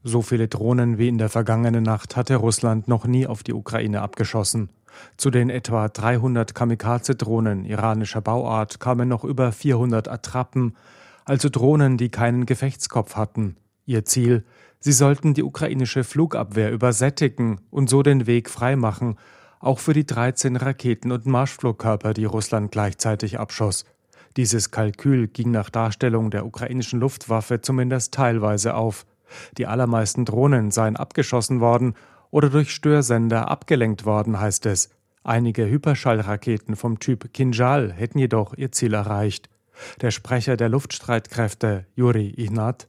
So viele Drohnen wie in der vergangenen Nacht hatte Russland noch nie auf die Ukraine abgeschossen. Zu den etwa 300 Kamikaze-Drohnen iranischer Bauart kamen noch über 400 Attrappen, also Drohnen, die keinen Gefechtskopf hatten. Ihr Ziel: Sie sollten die ukrainische Flugabwehr übersättigen und so den Weg freimachen, auch für die 13 Raketen und Marschflugkörper, die Russland gleichzeitig abschoss. Dieses Kalkül ging nach Darstellung der ukrainischen Luftwaffe zumindest teilweise auf. Die allermeisten Drohnen seien abgeschossen worden oder durch Störsender abgelenkt worden, heißt es. Einige Hyperschallraketen vom Typ Kinjal hätten jedoch ihr Ziel erreicht. Der Sprecher der Luftstreitkräfte, Юрій Ігнат: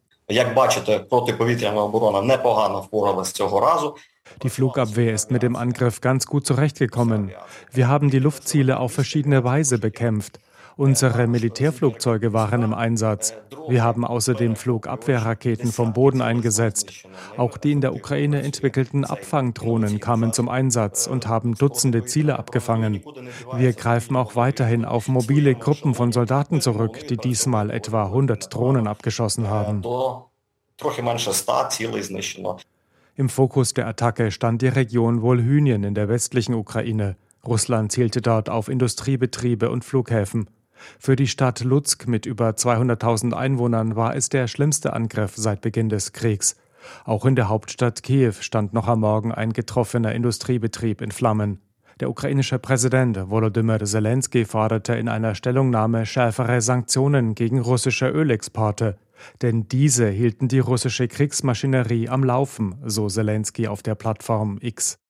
Die Flugabwehr ist mit dem Angriff ganz gut zurechtgekommen. Wir haben die Luftziele auf verschiedene Weise bekämpft. Unsere Militärflugzeuge waren im Einsatz. Wir haben außerdem Flugabwehrraketen vom Boden eingesetzt. Auch die in der Ukraine entwickelten Abfangdrohnen kamen zum Einsatz und haben Dutzende Ziele abgefangen. Wir greifen auch weiterhin auf mobile Gruppen von Soldaten zurück, die diesmal etwa 100 Drohnen abgeschossen haben. Im Fokus der Attacke stand die Region Wolhynien in der westlichen Ukraine. Russland zielte dort auf Industriebetriebe und Flughäfen. Für die Stadt Lutsk mit über 200.000 Einwohnern war es der schlimmste Angriff seit Beginn des Kriegs. Auch in der Hauptstadt Kiew stand noch am Morgen ein getroffener Industriebetrieb in Flammen. Der ukrainische Präsident Volodymyr Zelensky forderte in einer Stellungnahme schärfere Sanktionen gegen russische Ölexporte. Denn diese hielten die russische Kriegsmaschinerie am Laufen, so Zelensky auf der Plattform X.